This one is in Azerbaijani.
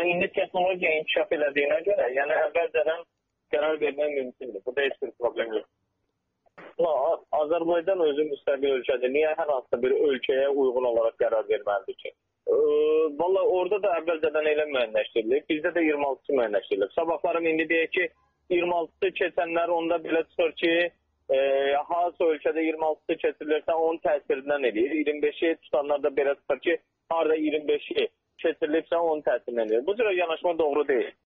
Amma indi texnologiya inkişaf elədiyinə görə, yəni əvvəlcədən qərar vermək mümkündür. Burada heç bir problem yox. Azərbaycan özü müstəqil ölkədir. Niyə hər hansısa bir ölkəyə uyğun olaraq qərar verməlidir ki? Valla orada da əvvəlcədən elə müəyyənləşdirilib. Bizdə də 26-sı müəyyənləşdirilib. Sabahlarım indi deyək ki, 26-sı keçənlər onda belə çıxır ki, hansı ölkədə 26-sı keçirilirsə onun təsirindən eləyir. 25-i tutanlar da belə çıxır ki, harada 25-i keçirilibsə onun təsirindən eləyir. Bu cür yanaşma doğru deyil.